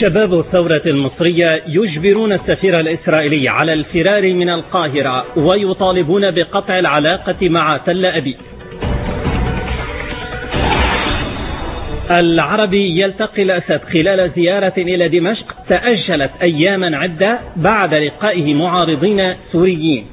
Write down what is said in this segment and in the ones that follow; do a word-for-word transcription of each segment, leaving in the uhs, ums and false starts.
شباب الثورة المصرية يجبرون السفير الإسرائيلي على الفرار من القاهرة ويطالبون بقطع العلاقة مع تل أبيب. العربي يلتقي الأسد خلال زيارة إلى دمشق تأجلت أياما عدة بعد لقائه معارضين سوريين.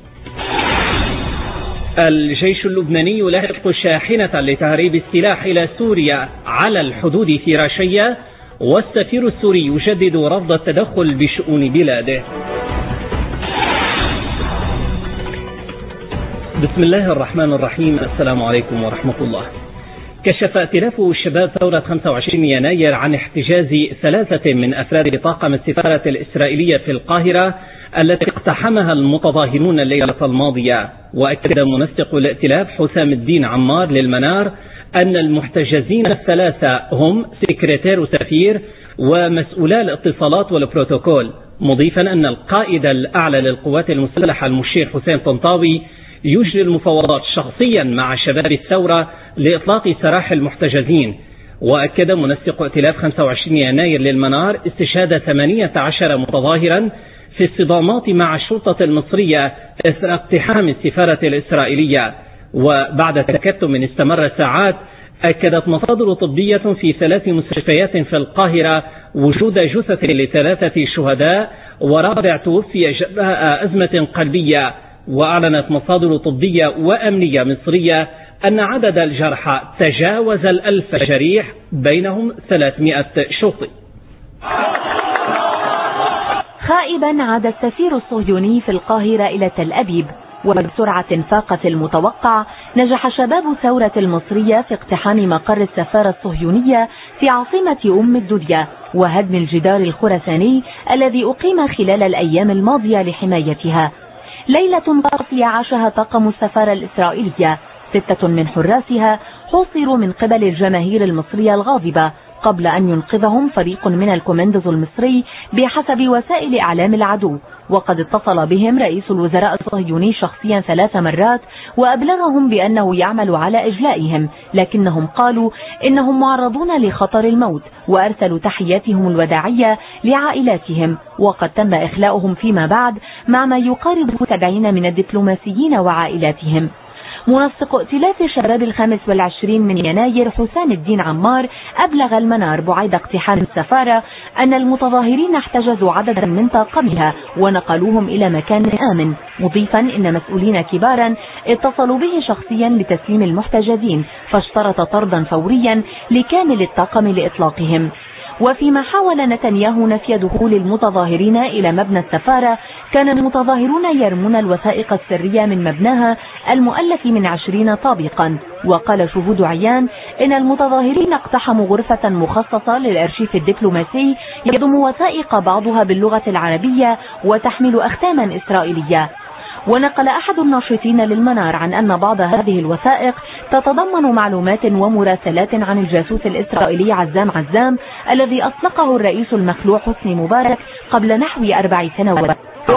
الجيش اللبناني يلاحق شاحنة لتهريب السلاح إلى سوريا على الحدود في رشية، والسفير السوري يجدد رفض التدخل بشؤون بلاده. بسم الله الرحمن الرحيم. السلام عليكم ورحمة الله. كشف ائتلاف شباب ثورة خمسة وعشرين يناير عن احتجاز ثلاثة من أفراد طاقم السفارة الإسرائيلية في القاهرة التي اقتحمها المتظاهرون الليلة الماضية. وأكد منسق الائتلاف حسام الدين عمار للمنار أن المحتجزين الثلاثة هم سكرتير سفير ومسؤولا الاتصالات والبروتوكول، مضيفا أن القائد الأعلى للقوات المسلحة المشير حسين طنطاوي يجري المفاوضات شخصيا مع شباب الثورة لإطلاق سراح المحتجزين. وأكد منسق ائتلاف خمسة وعشرين يناير للمنار استشهاد ثمانية عشر متظاهرا في الصدامات مع الشرطة المصرية إثر اقتحام السفارة الإسرائيلية. وبعد تكتم استمر ساعات، أكدت مصادر طبية في ثلاث مستشفيات في القاهرة وجود جثث لثلاثة شهداء ورابع توفي جراء أزمة قلبية. وأعلنت مصادر طبية وأمنية مصرية أن عدد الجرحى تجاوز الألف جريح، بينهم ثلاثمائة شرطي. خائبا عاد السفير الصهيوني في القاهرة إلى تل أبيب، وبسرعة فاقت المتوقع نجح شباب الثورة المصرية في اقتحام مقر السفارة الصهيونية في عاصمة أم الدنيا وهدم الجدار الخرساني الذي أقيم خلال الأيام الماضية لحمايتها. ليلة قاسية عاشها طاقم السفارة الإسرائيلية، ستة من حراسها حوصروا من قبل الجماهير المصرية الغاضبة قبل أن ينقذهم فريق من الكوماندوز المصري بحسب وسائل إعلام العدو. وقد اتصل بهم رئيس الوزراء الصهيوني شخصيا ثلاث مرات وأبلغهم بأنه يعمل على إجلائهم، لكنهم قالوا إنهم معرضون لخطر الموت وأرسلوا تحياتهم الوداعية لعائلاتهم. وقد تم إخلاؤهم فيما بعد مع ما يقارب سبعين من الدبلوماسيين وعائلاتهم. منسق ائتلاف شباب الخامس والعشرين من يناير حسام الدين عمار أبلغ المنار بعيد اقتحام السفارة أن المتظاهرين احتجزوا عددا من طاقمها ونقلوهم إلى مكان آمن، مضيفا إن مسؤولين كبارا اتصلوا به شخصيا لتسليم المحتجزين، فاشترط طردا فوريا لكامل الطاقم لإطلاقهم. وفيما حاول نتنياهو نفي دخول المتظاهرين إلى مبنى السفارة، كان المتظاهرون يرمون الوثائق السرية من مبناها المؤلف من عشرين طابقا. وقال شهود عيان إن المتظاهرين اقتحموا غرفة مخصصة للأرشيف الدبلوماسي يضم وثائق بعضها باللغة العربية وتحمل أختاما إسرائيلية. ونقل أحد الناشطين للمنار عن أن بعض هذه الوثائق تتضمن معلومات ومراسلات عن الجاسوس الإسرائيلي عزام عزام الذي أطلقه الرئيس المخلوع حسني مبارك قبل نحو أربع سنوات.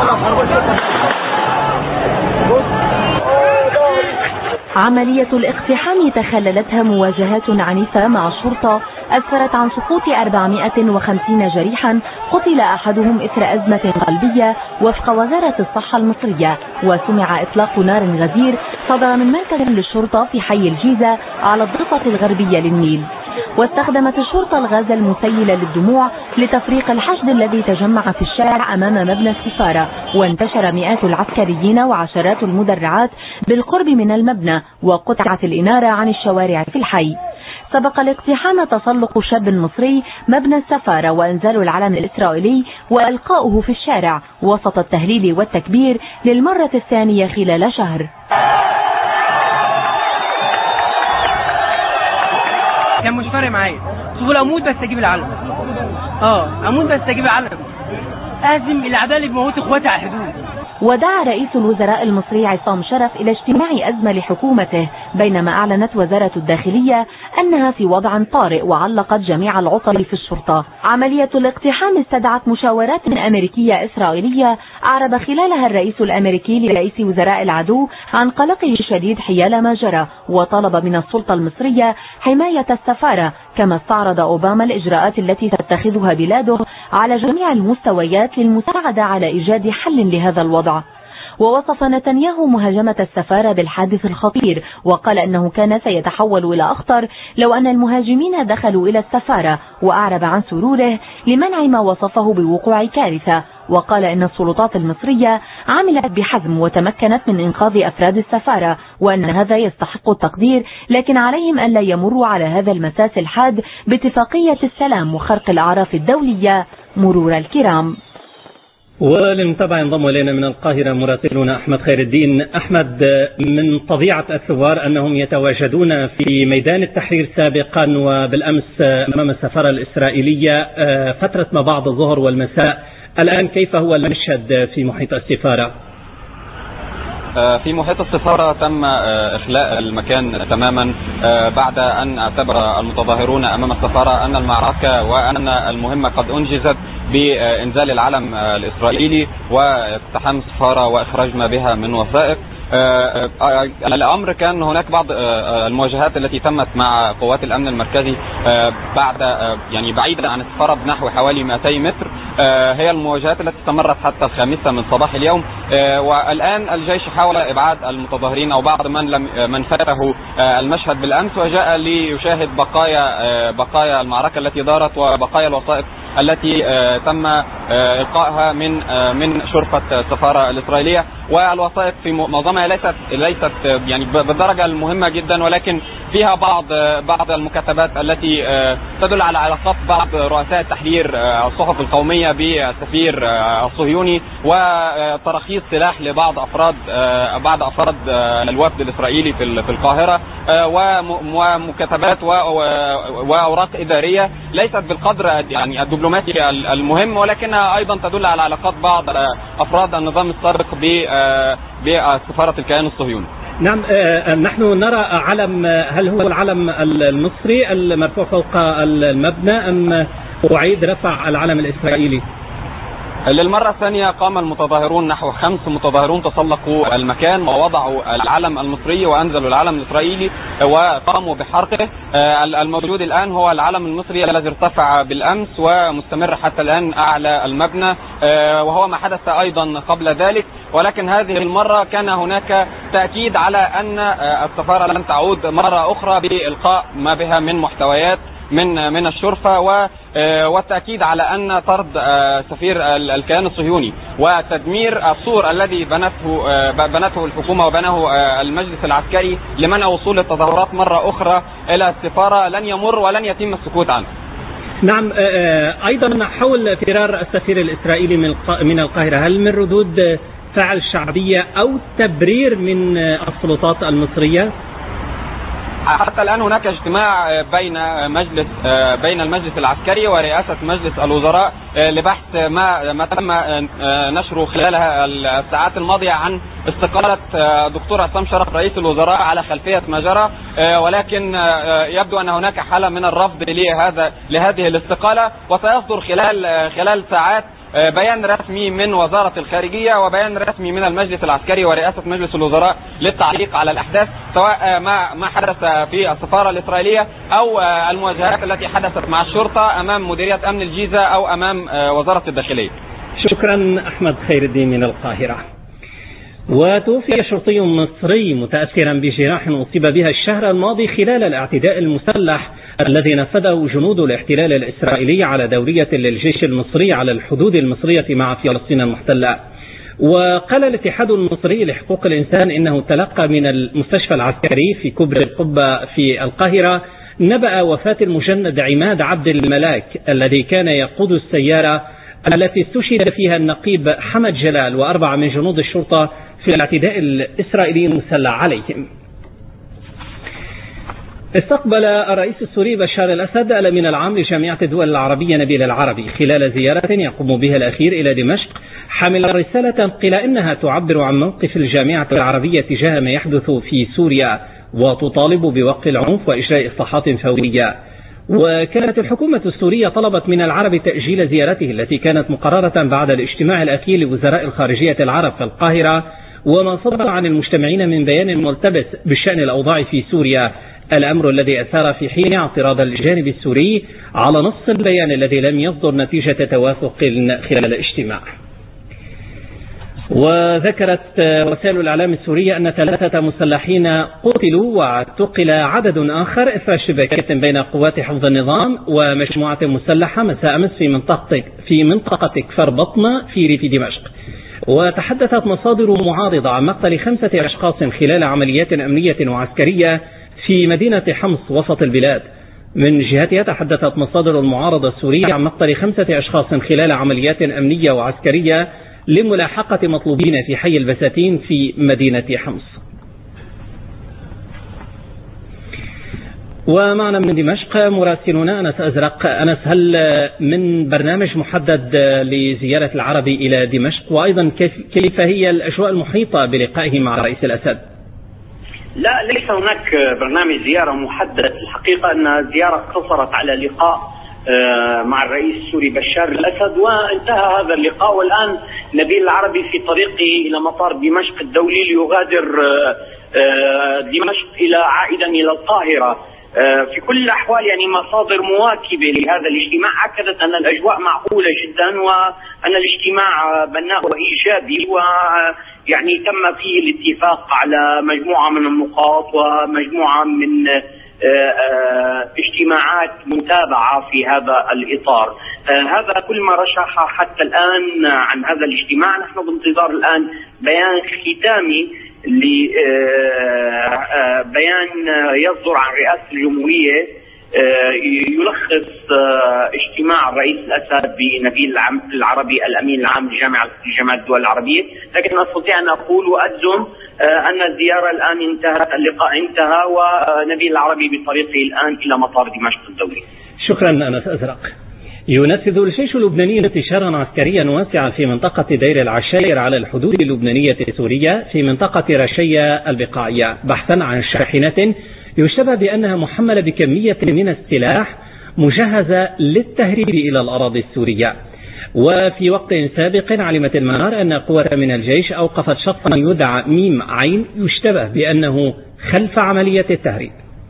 عملية الاقتحام تخللتها مواجهات عنيفة مع الشرطة أسفرت عن سقوط أربعمائة وخمسين جريحا، قتل أحدهم إثر أزمة قلبية وفق وزارة الصحة المصرية. وسمع إطلاق نار غزير صدر من مركز للشرطة في حي الجيزة على الضفة الغربية للنيل. واستخدمت الشرطة الغاز المسيل للدموع لتفريق الحشد الذي تجمع في الشارع أمام مبنى السفارة، وانتشر مئات العسكريين وعشرات المدرعات بالقرب من المبنى، وقطعت الإنارة عن الشوارع في الحي. سبق الاقتحام تسلق شاب مصري مبنى السفارة وإنزال العلم الإسرائيلي وإلقاؤه في الشارع وسط التهليل والتكبير للمرة الثانية خلال شهر. كان مش فارق معايا، تقول اموت بس اجيب العلم. اه اموت بس اجيب العلم. اهزم الاعداء اللي بيموتوا اخواتي على الحدود. ودعا رئيس الوزراء المصري عصام شرف إلى اجتماع أزمة لحكومته، بينما أعلنت وزارة الداخلية أنها في وضع طارئ وعلقت جميع العطل في الشرطة. عملية الاقتحام استدعت مشاورات أمريكية إسرائيلية أعرب خلالها الرئيس الأمريكي لرئيس وزراء العدو عن قلقه الشديد حيال ما جرى، وطلب من السلطة المصرية حماية السفارة كما استعرض أوباما الإجراءات التي تتخذها بلاده على جميع المستويات للمساعدة على إيجاد حل لهذا الوضع. ووصف نتنياهو مهاجمة السفارة بالحادث الخطير، وقال أنه كان سيتحول إلى أخطر لو أن المهاجمين دخلوا إلى السفارة، وأعرب عن سروره لمنع ما وصفه بوقوع كارثة. وقال إن السلطات المصرية عملت بحزم وتمكنت من إنقاذ أفراد السفارة، وأن هذا يستحق التقدير، لكن عليهم أن لا يمروا على هذا المساس الحاد باتفاقية السلام وخرق الأعراف الدولية مرور الكرام. وللمتابعة ينضم إلينا من القاهرة مراسلنا أحمد خير الدين. أحمد، من طبيعة الثوار أنهم يتواجدون في ميدان التحرير سابقا وبالأمس أمام السفارة الإسرائيلية فترة ما بعد الظهر والمساء، الآن كيف هو المشهد في محيط السفارة؟ في محيط السفارة تم إخلاء المكان تماما بعد أن اعتبر المتظاهرون أمام السفارة أن المعركة وأن المهمة قد أنجزت بإنزال العلم الإسرائيلي واقتحام السفارة وإخراج ما بها من وثائق. الأمر كان هناك بعض المواجهات التي تمت مع قوات الأمن المركزي بعد يعني بعيدا عن السفارة بنحو حوالي مئتي متر، هي المواجهات التي استمرت حتى الخامسة من صباح اليوم. والآن الجيش حاول إبعاد المتظاهرين أو بعض من لم من فاته المشهد بالأمس وجاء ليشاهد بقايا بقايا المعركة التي دارت وبقايا الوثائق التي تم إلقائها من من شرفة السفارة الإسرائيلية. والوثائق في معظمها ليست ليست يعني بالدرجة المهمة جدا، ولكن فيها بعض بعض المكاتبات التي تدل على علاقات بعض رؤساء التحرير الصحف القومية بالسفير الصهيوني، وتراخيص سلاح لبعض أفراد بعض أفراد الوفد الإسرائيلي في القاهرة، ومكاتبات وأوراق إدارية ليست بالقدر يعني الدبلوماسي المهم، ولكنها أيضا تدل على علاقات بعض أفراد النظام السابق بسفارة الكيان الصهيوني. نعم، نحن نرى علم، هل هو العلم المصري المرفوع فوق المبنى أم أعيد رفع العلم الإسرائيلي؟ للمرة الثانية قام المتظاهرون، نحو خمس متظاهرون تسلقوا المكان ووضعوا العلم المصري وأنزلوا العلم الإسرائيلي وقاموا بحرقه. الموجود الآن هو العلم المصري الذي ارتفع بالأمس ومستمر حتى الآن أعلى المبنى، وهو ما حدث أيضا قبل ذلك، ولكن هذه المرة كان هناك تأكيد على أن السفارة لن تعود مرة أخرى بإلقاء ما بها من محتويات من من الشرفة، والتأكيد على أن طرد سفير الكيان الصهيوني وتدمير السور الذي بنته بنته الحكومة وبناه المجلس العسكري لمنع وصول التظاهرات مرة أخرى إلى السفارة لن يمر ولن يتم السكوت عنه. نعم، أيضا حول فرار السفير الإسرائيلي من القاهرة، هل من ردود فعل شعبية أو تبرير من السلطات المصرية؟ حتى الآن هناك اجتماع بين مجلس بين المجلس العسكري ورئاسة مجلس الوزراء لبحث ما ما تم نشره خلال الساعات الماضية عن استقالة دكتور عصام شرف رئيس الوزراء على خلفية ما جرى، ولكن يبدو أن هناك حالة من الرفض لهذا لهذه الاستقالة، وسيصدر خلال خلال ساعات بيان رسمي من وزارة الخارجية وبيان رسمي من المجلس العسكري ورئاسة مجلس الوزراء للتعليق على الأحداث، سواء ما ما حدث في السفارة الإسرائيلية أو المواجهات التي حدثت مع الشرطة أمام مديرية أمن الجيزة أو أمام وزارة الداخلية. شكرا أحمد خير الدين من القاهرة. وتوفي شرطي مصري متأثرا بجراح أصيب بها الشهر الماضي خلال الاعتداء المسلح الذي نفذه جنود الاحتلال الإسرائيلي على دورية للجيش المصري على الحدود المصرية مع فلسطين المحتلة. وقال الاتحاد المصري لحقوق الإنسان إنه تلقى من المستشفى العسكري في كبر القبة في القاهرة نبأ وفاة المجند عماد عبد الملاك الذي كان يقود السيارة التي استشهد فيها النقيب حمد جلال وأربعة من جنود الشرطة في الاعتداء الإسرائيلي المسلح عليهم. استقبل الرئيس السوري بشار الأسد الأمين العام لجامعة الدول العربية نبيل العربي خلال زيارة يقوم بها الأخير إلى دمشق، حامل رسالة قيل إنها تعبر عن موقف الجامعة العربية تجاه ما يحدث في سوريا وتطالب بوقف العنف وإجراء إصلاحات فورية. وكانت الحكومة السورية طلبت من العرب تأجيل زيارته التي كانت مقررة بعد الاجتماع الأخير لوزراء الخارجية العرب في القاهرة، وما صدر عن المجتمعين من بيان ملتبس بشأن الأوضاع في سوريا الأمر الذي أثار في حين اعتراض الجانب السوري على نص البيان الذي لم يصدر نتيجة توافق خلال الاجتماع. وذكرت وسائل الإعلام السورية أن ثلاثة مسلحين قتلوا واعتقل عدد آخر إثر اشتباكات بين قوات حفظ النظام ومجموعة مسلحة مساء أمس في منطقة في منطقة كفر بطنة في ريف دمشق. وتحدثت مصادر معارضة عن مقتل خمسة أشخاص خلال عمليات أمنية وعسكرية في مدينة حمص وسط البلاد. من جهتها تحدثت مصادر المعارضة السورية عن مقتل خمسة أشخاص خلال عمليات أمنية وعسكرية لملاحقة مطلوبين في حي البساتين في مدينة حمص. ومعنا من دمشق مراسلنا أنس أزرق. أنس، هل من برنامج محدد لزيارة العربي إلى دمشق؟ وأيضا كيف, كيف هي الأجواء المحيطة بلقائه مع رئيس الأسد؟ لا، ليس هناك برنامج زيارة محدد. الحقيقة أن الزيارة اقتصرت على لقاء مع الرئيس السوري بشار الأسد وانتهى هذا اللقاء، والآن نبيل العربي في طريقه إلى مطار دمشق الدولي ليغادر دمشق إلى عائدا إلى القاهرة. في كل الأحوال يعني مصادر مواكبة لهذا الاجتماع أكدت أن الأجواء معقولة جدا وأن الاجتماع بناء وإيجابي، ويعني تم فيه الاتفاق على مجموعة من النقاط ومجموعة من اجتماعات متابعة في هذا الإطار. هذا كل ما رشح حتى الآن عن هذا الاجتماع. نحن بانتظار الآن بيان ختامي لبيان يصدر عن رئاسة الجمهورية يلخص اجتماع الرئيس الأسد بنبيل العربي الأمين العام لجامعة لجامعة الدول العربية، لكن أستطيع أن أقول وأجزم أن الزيارة الآن انتهت، اللقاء انتهى، ونبيل العربي بطريقه الآن إلى مطار دمشق الدولي. شكرا أنس أزرق. ينفذ الجيش اللبناني انتشارا عسكريا واسعا في منطقة دير العشائر على الحدود اللبنانية السورية في منطقة رشية البقاعية بحثا عن شاحنة يشتبه بأنها محملة بكمية من السلاح مجهزة للتهريب إلى الأراضي السورية. وفي وقت سابق علمت المنار أن قوة من الجيش أوقفت شخصا يدعى ميم عين يشتبه بأنه خلف عملية التهريب.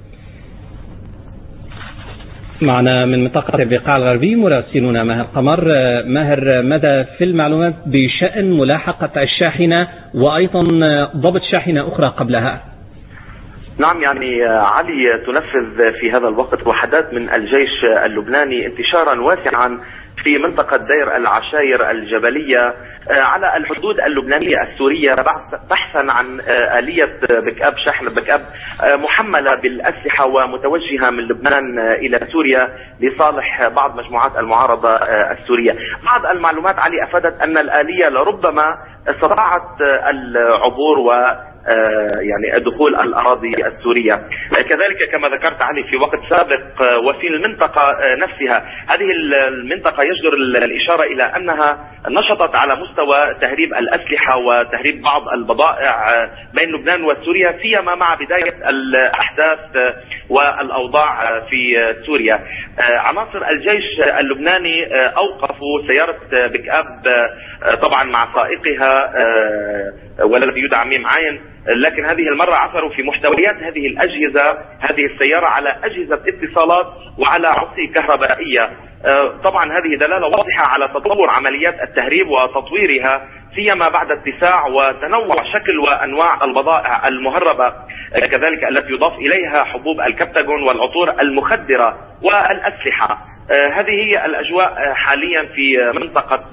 معنا من منطقة البقاع الغربي مراسلنا ماهر قمر. ماهر، ماذا في المعلومات بشأن ملاحقة الشاحنة وأيضا ضبط شاحنة أخرى قبلها؟ نعم، يعني علي، تنفذ في هذا الوقت وحدات من الجيش اللبناني انتشارا واسعا في منطقة دير العشائر الجبلية على الحدود اللبنانية السورية بحثا عن آلية بيك اب، شحن بيك اب محملة بالأسلحة ومتوجهة من لبنان إلى سوريا لصالح بعض مجموعات المعارضة السورية. بعض المعلومات علي أفادت أن الآلية لربما استطاعت العبور و يعني دخول الأراضي السورية. كذلك كما ذكرت علي في وقت سابق وفي المنطقة نفسها، هذه المنطقة يجدر الإشارة إلى أنها نشطت على مستوى تهريب الأسلحة وتهريب بعض البضائع بين لبنان وسوريا، سيما مع بداية الأحداث والأوضاع في سوريا. عناصر الجيش اللبناني أوقفوا سيارة بيك اب طبعا مع سائقها والذي يدعى ميم عين، لكن هذه المرة عثروا في محتويات هذه الأجهزة، هذه السيارة، على أجهزة اتصالات وعلى عصي كهربائية. طبعا هذه دلالة واضحة على تطور عمليات التهريب وتطويرها، سيما بعد اتساع وتنوع شكل وأنواع البضائع المهربة، كذلك التي يضاف إليها حبوب الكبتاجون والعطور المخدرة والأسلحة. هذه هي الأجواء حاليا في منطقة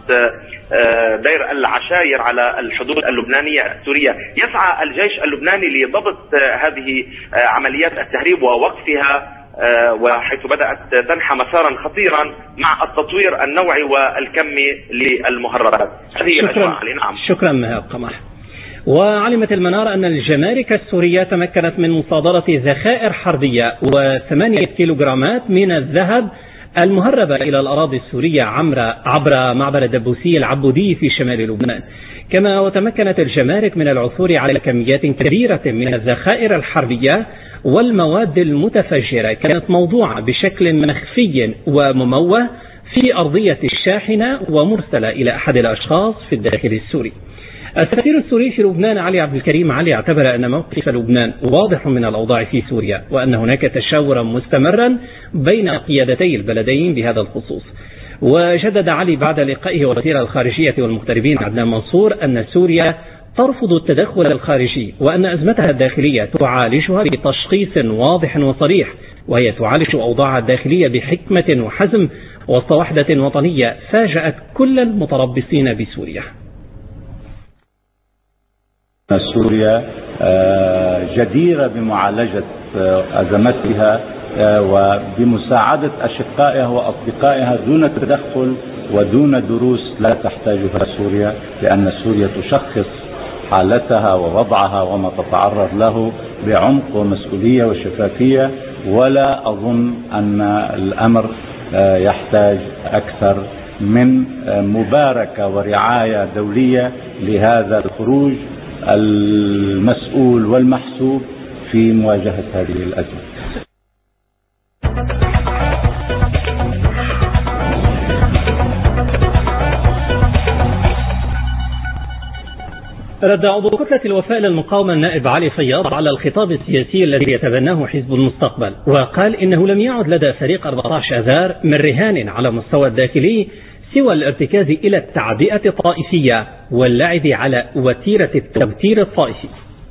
دير العشائر على الحدود اللبنانية السورية. يسعى الجيش اللبناني لضبط هذه عمليات التهريب ووقفها، وحيث بدأت تنحى مسارا خطيرا مع التطوير النوعي والكمي للمهربات. هذه الأجواء. نعم. شكرا ماهر قمر. وعلمت المنار أن الجمارك السورية تمكنت من مصادرة ذخائر حربية وثمانية كيلوغرامات من الذهب المهربة إلى الأراضي السورية عبر معبر الدبوسي العبودي في شمال لبنان. كما وتمكنت الجمارك من العثور على كميات كبيرة من الذخائر الحربية والمواد المتفجرة كانت موضوعة بشكل مخفي ومموه في أرضية الشاحنة ومرسلة إلى أحد الأشخاص في الداخل السوري. السفير السوري في لبنان علي عبد الكريم علي اعتبر أن موقف لبنان واضح من الأوضاع في سوريا، وأن هناك تشاورا مستمرا بين قيادتي البلدين بهذا الخصوص. وجدد علي بعد لقائه وزير الخارجية والمغتربين عدنان منصور أن سوريا ترفض التدخل الخارجي، وأن أزمتها الداخلية تعالجها بتشخيص واضح وصريح، وهي تعالج أوضاعها الداخلية بحكمة وحزم وسط وحدة وطنية فاجأت كل المتربصين بسوريا. سوريا جديرة بمعالجة أزمتها وبمساعدة أشقائها وأصدقائها دون تدخل ودون دروس لا تحتاجها سوريا، لأن سوريا تشخص حالتها ووضعها وما تتعرض له بعمق ومسؤولية وشفافية، ولا أظن أن الأمر يحتاج أكثر من مباركة ورعاية دولية لهذا الخروج المسؤول والمحسوب في مواجهة هذه الأزمة. رد عضو كتلة الوفاء للمقاومة النائب علي فياض على الخطاب السياسي الذي يتبناه حزب المستقبل، وقال إنه لم يعد لدى فريق أربعة عشر آذار من رهان على مستوى الداخلي سوى الارتكاز إلى التعبئة الطائفية واللعب على وتيرة التوتير الطائفي.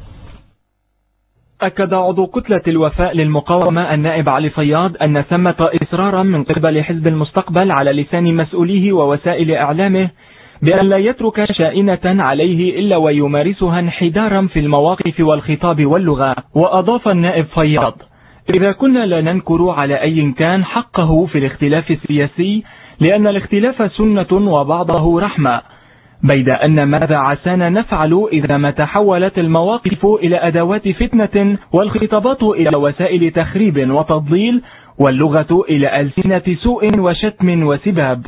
أكد عضو كتلة الوفاء للمقاومة النائب علي فياض أن ثمة إصرارا من قبل حزب المستقبل على لسان مسؤوليه ووسائل إعلامه بأن لا يترك شائنة عليه إلا ويمارسها انحدارا في المواقف والخطاب واللغة. وأضاف النائب فياض: إذا كنا لا ننكر على أي كان حقه في الاختلاف السياسي، لأن الاختلاف سنة وبعضه رحمة، بيد أن ماذا عسانا نفعل إذا ما تحولت المواقف إلى أدوات فتنة والخطابات إلى وسائل تخريب وتضليل واللغة إلى ألسنة سوء وشتم وسباب.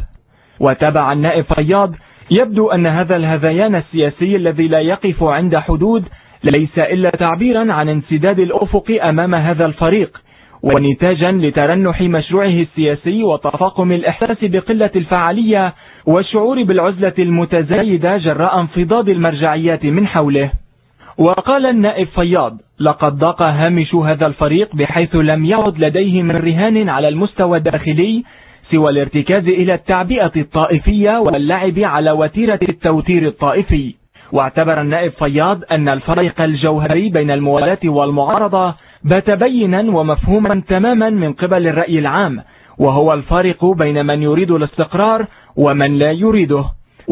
وتابع النائب فياض: يبدو أن هذا الهذيان السياسي الذي لا يقف عند حدود ليس إلا تعبيرا عن انسداد الأفق أمام هذا الفريق، ونتاجا لترنح مشروعه السياسي وتفاقم الإحساس بقلة الفعالية والشعور بالعزلة المتزايدة جراء انفضاض المرجعيات من حوله. وقال النائب فياض: لقد ضاق هامش هذا الفريق بحيث لم يعد لديه من رهان على المستوى الداخلي سوى الارتكاز إلى التعبئة الطائفية واللعب على وتيرة التوتير الطائفي. واعتبر النائب فياض أن الفرق الجوهري بين الموالاة والمعارضة بات بينا ومفهوما تماما من قبل الرأي العام، وهو الفارق بين من يريد الاستقرار ومن لا يريده،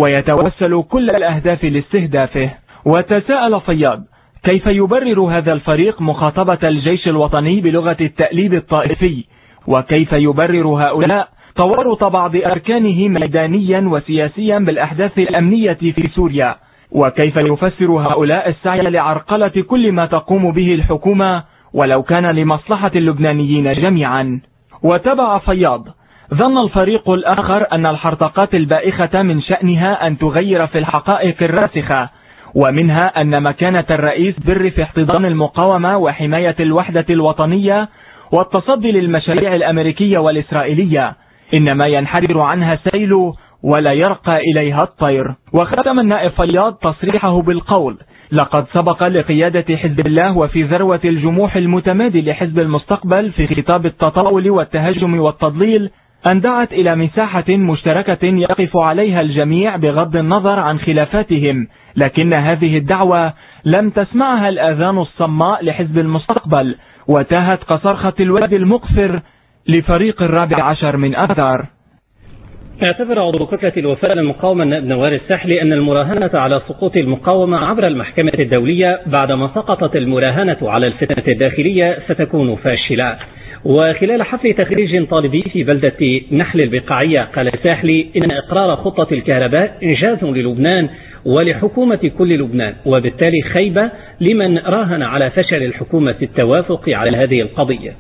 ويتوسل كل الأهداف لاستهدافه. وتساءل فياض: كيف يبرر هذا الفريق مخاطبة الجيش الوطني بلغة التأليب الطائفي؟ وكيف يبرر هؤلاء تورط بعض أركانه ميدانيا وسياسيا بالأحداث الأمنية في سوريا؟ وكيف يفسر هؤلاء السعي لعرقلة كل ما تقوم به الحكومة ولو كان لمصلحة اللبنانيين جميعا؟ وتبع فياض: ظن الفريق الآخر أن الحرطقات البائخة من شأنها أن تغير في الحقائق الراسخة، ومنها أن مكانة الرئيس بر في احتضان المقاومة وحماية الوحدة الوطنية والتصدي للمشاريع الأمريكية والإسرائيلية إنما ينحدر عنها سيل ولا يرقى إليها الطير. وختم النائب فياض تصريحه بالقول: لقد سبق لقيادة حزب الله وفي ذروة الجموح المتمادي لحزب المستقبل في خطاب التطاول والتهجم والتضليل أن دعت إلى مساحة مشتركة يقف عليها الجميع بغض النظر عن خلافاتهم، لكن هذه الدعوة لم تسمعها الآذان الصماء لحزب المستقبل، وتاهت كصرخة الوادي المقفر لفريق الرابع عشر من آذار. اعتبر عضو كتلة الوفاء للمقاومة النائب نوار السحلي أن المراهنة على سقوط المقاومة عبر المحكمة الدولية بعدما سقطت المراهنة على الفتنة الداخلية ستكون فاشلة. وخلال حفل تخريج طالبي في بلدة نحل البقاعية قال الساحلي إن إقرار خطة الكهرباء إنجاز للبنان ولحكومة كل لبنان، وبالتالي خيبة لمن راهن على فشل الحكومة في التوافق على هذه القضية.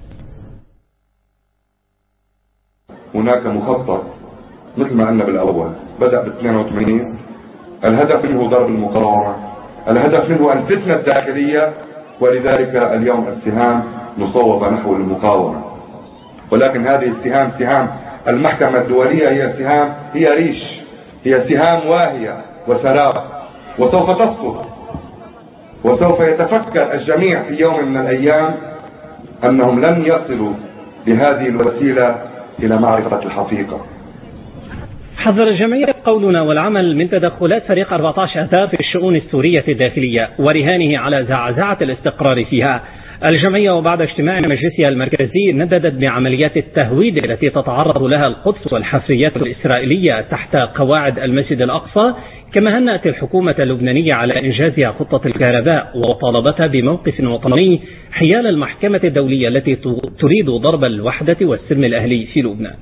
هناك مخطط مثل ما قلنا بالأول بدأ بال اثنين وثمانين، الهدف منه ضرب المقاومة، الهدف منه الفتنة الداخلية، ولذلك اليوم السهام مصوبة نحو المقاومة. ولكن هذه السهام سهام المحكمة الدولية هي سهام هي ريش، هي سهام واهية وسراب، وسوف تسقط، وسوف يتفكر الجميع في يوم من الأيام أنهم لم يصلوا بهذه الوسيلة إلى معرفة الحقيقة. حذر الجمعية قولنا والعمل من تدخلات فريق أربعة عشر آذار في الشؤون السورية الداخلية ورهانه على زعزعة الاستقرار فيها. الجمعية وبعد اجتماع مجلسها المركزي نددت بعمليات التهويد التي تتعرض لها القدس والحفريات الإسرائيلية تحت قواعد المسجد الأقصى، كما هنأت الحكومة اللبنانية على إنجازها خطة الكهرباء وطالبتها بموقف وطني حيال المحكمة الدولية التي تريد ضرب الوحدة والسلم الأهلي في لبنان.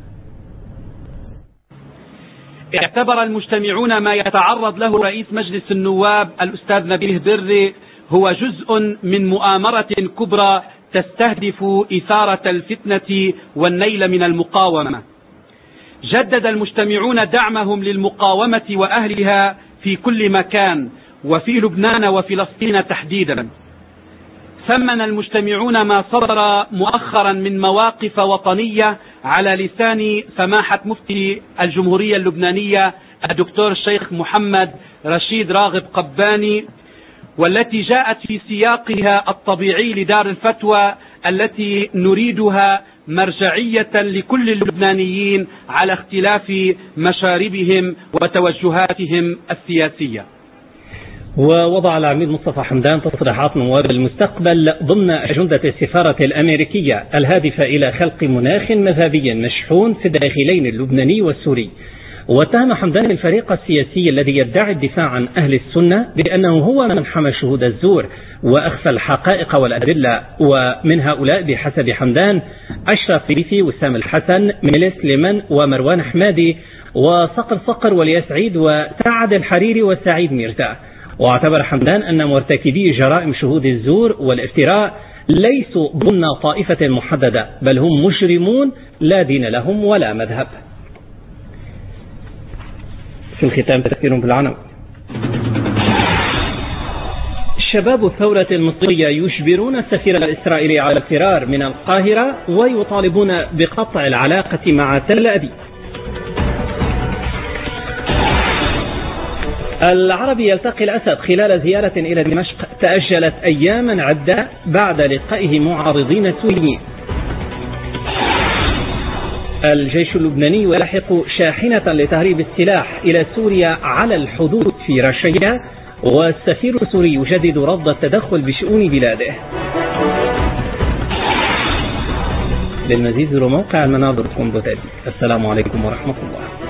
اعتبر المجتمعون ما يتعرض له رئيس مجلس النواب الأستاذ نبيه بري هو جزء من مؤامرة كبرى تستهدف إثارة الفتنة والنيل من المقاومة. جدد المجتمعون دعمهم للمقاومة وأهلها في كل مكان وفي لبنان وفلسطين تحديدا. ثمن المجتمعون ما صدر مؤخرا من مواقف وطنية على لسان سماحة مفتي الجمهورية اللبنانية الدكتور الشيخ محمد رشيد راغب قباني، والتي جاءت في سياقها الطبيعي لدار الفتوى التي نريدها مرجعية لكل اللبنانيين على اختلاف مشاربهم وتوجهاتهم السياسية. ووضع العميد مصطفى حمدان تصريحات نواب المستقبل ضمن أجندة السفارة الأمريكية الهادفة إلى خلق مناخ مذهبي مشحون في الداخلين اللبناني والسوري. واتهم حمدان الفريق السياسي الذي يدعي الدفاع عن أهل السنة بأنه هو من حمى شهود الزور وأخفى الحقائق والأدلة، ومن هؤلاء بحسب حمدان أشرف ريفي وسام الحسن ميليس ليمن ومروان حمادي وصقر صقر والياس عيد وسعد الحريري وسعيد ميرتا. واعتبر حمدان أن مرتكبي جرائم شهود الزور والافتراء ليسوا ضمن طائفة محددة، بل هم مجرمون لا دين لهم ولا مذهب. في الختام تذكير بالعناوين. شباب الثورة المصرية يجبرون السفير الإسرائيلي على الفرار من القاهرة ويطالبون بقطع العلاقة مع تل أبيب. العربي يلتقي الأسد خلال زيارة إلى دمشق تأجلت أياما عدة بعد لقائه معارضين سوريين. الجيش اللبناني يلاحق شاحنة لتهريب السلاح إلى سوريا على الحدود في رشيدة، والسفير السوري يجدد رفض التدخل بشؤون بلاده. للمزيد زوروا موقع المنار دوت كوم دوت إل. السلام عليكم ورحمة الله.